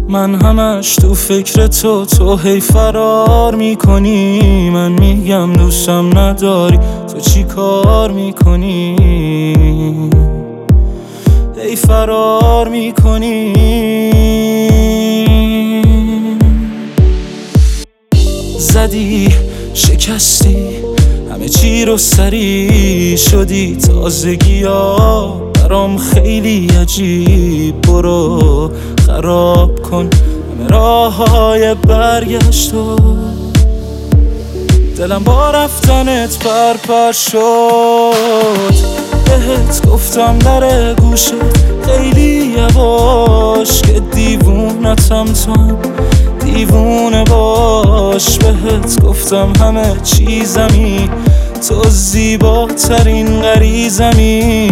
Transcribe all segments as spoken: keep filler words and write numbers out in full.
من همش تو فکر تو، تو هی فرار میکنی. من میگم دوستم نداری، تو چی کار میکنی؟ هی فرار میکنی. زدی شکستی همه چی رو، سری شدی تازگی ها برام خیلی عجیب. برو خراب کن همه راه های برگشتو، دلم با رفتنت پرپر شد. بهت گفتم در گوشت خیلی یواش، که دیوونتم تو دیوونه باش. بهت گفتم همه چیزمی، تو زیباترین غریزمی.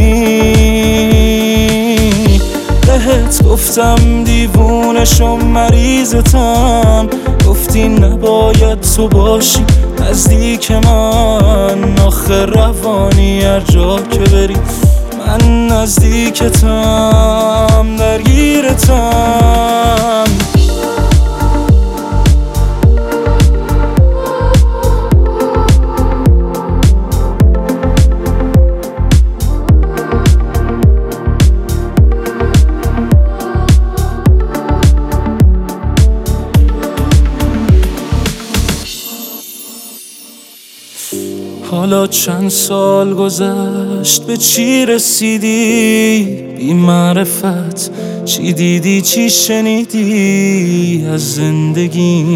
بهت گفتم دیوونشم مریضتم، گفتی نباید تو باشی نزدیک من. آخه روانی هر جا که بری من نزدیکتم، درگیرتم. حالا چند سال گذشت، به چی رسیدی؟ بی معرفت چی دیدی چی شنیدی از زندگی؟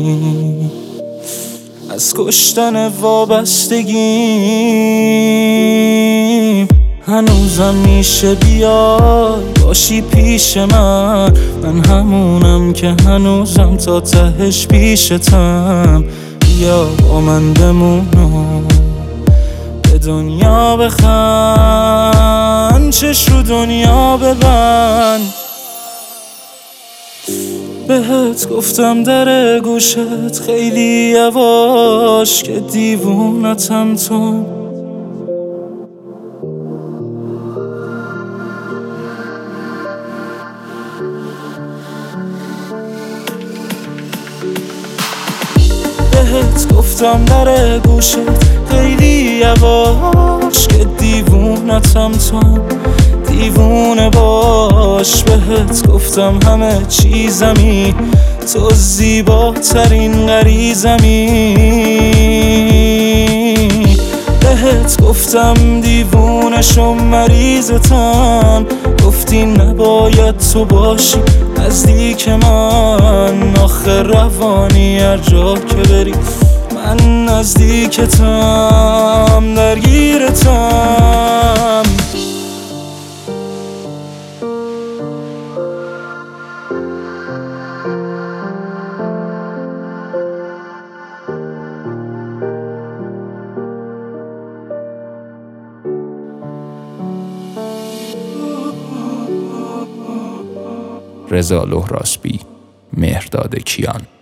از کشتن وابستگی هنوزم میشه بیای باشی پیش من. من همونم که هنوزم تا تهش پیشتم. بیا با من بمونم، به دنیا بخند، چش رو دنیا ببند. بهت گفتم در گوشت خیلی یواش، که دیوونتم تو بهت گفتم در گوشت خیلی یواش، که دیوونتم تو دیوونه باش. بهت گفتم همه چیزمی، تو زیباترین غریزمی. بهت گفتم دیوونشم مریضتم، گفتی نباید تو باشی نزدیک من. آخه روانی هر جا که بری من نزدیکتم، درگیرتم. رضا لهراسبی، مهرداد کیان.